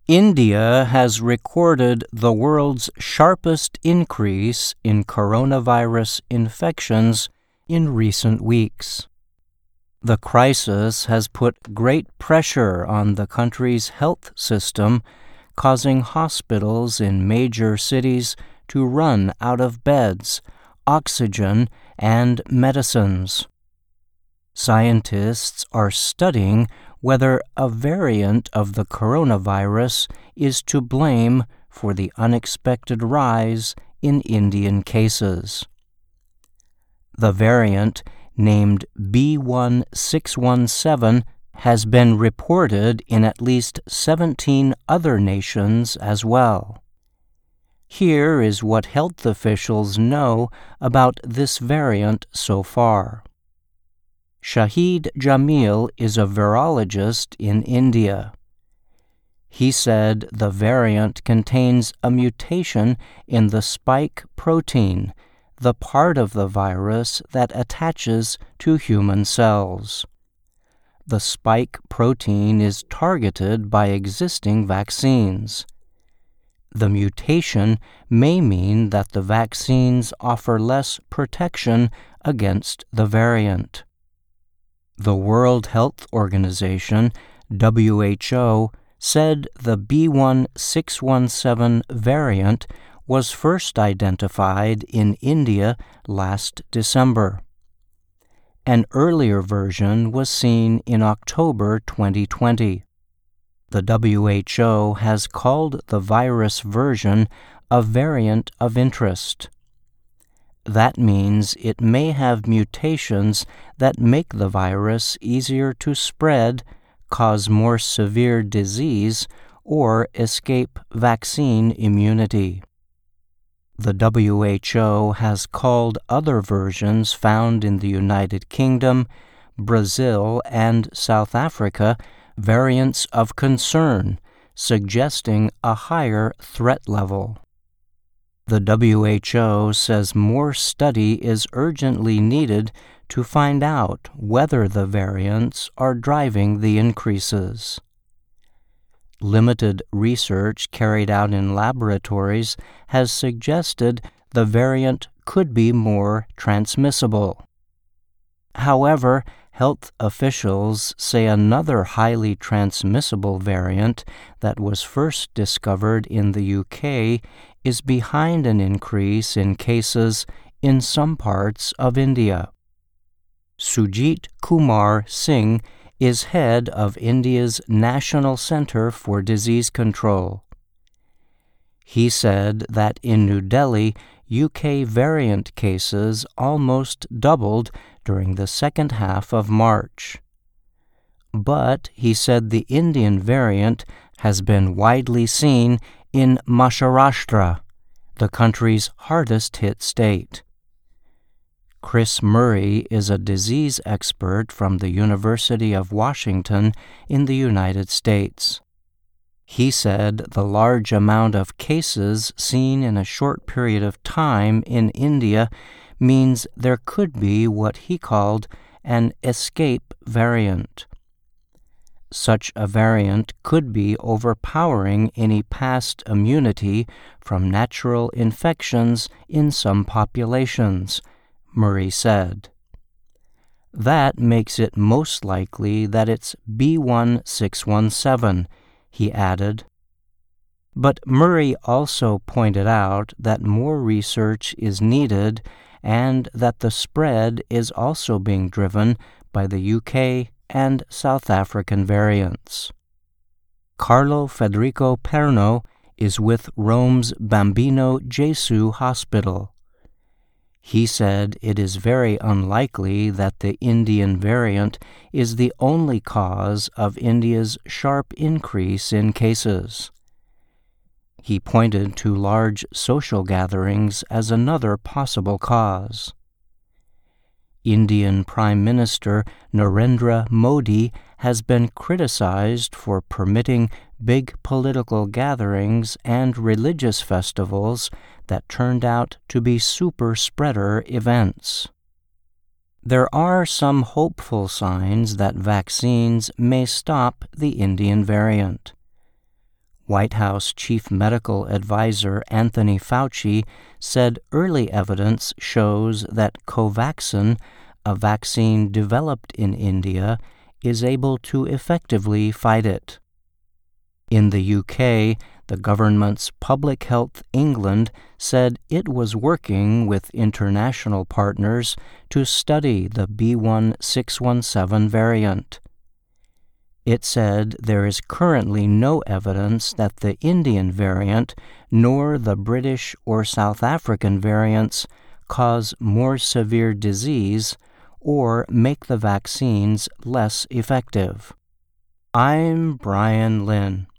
India has recorded the world's sharpest increase in coronavirus infections in recent weeks. The crisis has put great pressure on the country's health system, causing hospitals in major cities to run out of beds, oxygen, and medicines. Scientists are studying whether a variant of the coronavirus is to blame for the unexpected rise in Indian cases. The variant, named B.1.617, has been reported in at least 17 other nations as well. Here is what health officials know about this variant so far. Shahid Jamil is a virologist in India. He said the variant contains a mutation in the spike protein, the part of the virus that attaches to human cells. The spike protein is targeted by existing vaccines. The mutation may mean that the vaccines offer less protection against the variant. The World Health Organization, WHO, said the B.1.617 variant was first identified in India last December. An earlier version was seen in October 2020. The WHO has called the virus version a variant of interest. That means it may have mutations that make the virus easier to spread, cause more severe disease, or escape vaccine immunity. The WHO has called other versions found in the United Kingdom, Brazil, and South Africa variants of concern, suggesting a higher threat level. The WHO says more study is urgently needed to find out whether the variants are driving the increases. Limited research carried out in laboratories has suggested the variant could be more transmissible. However, health officials say another highly transmissible variant that was first discovered in the UK is behind an increase in cases in some parts of India. Sujit Kumar Singh is head of India's National Centre for Disease Control. He said that in New Delhi, UK variant cases almost doubled during the second half of March. But he said the Indian variant has been widely seen in Maharashtra, the country's hardest-hit state. Chris Murray is a disease expert from the University of Washington in the United States. He said the large amount of cases seen in a short period of time in India means there could be what he called an escape variant. Such a variant could be overpowering any past immunity from natural infections in some populations, Murray said. That makes it most likely that it's B.1.617, he added. But Murray also pointed out that more research is needed and that the spread is also being driven by the UK and South African variants. Carlo Federico Perno is with Rome's Bambino Gesù Hospital. He said it is very unlikely that the Indian variant is the only cause of India's sharp increase in cases. He pointed to large social gatherings as another possible cause. Indian Prime Minister Narendra Modi has been criticized for permitting big political gatherings and religious festivals that turned out to be super-spreader events. There are some hopeful signs that vaccines may stop the Indian variant. White House Chief Medical Advisor Anthony Fauci said early evidence shows that Covaxin, a vaccine developed in India, is able to effectively fight it. In the UK, the government's Public Health England said it was working with international partners to study the B.1.617 variant. It said there is currently no evidence that the Indian variant nor the British or South African variants cause more severe disease or make the vaccines less effective. I'm Brian Lynn.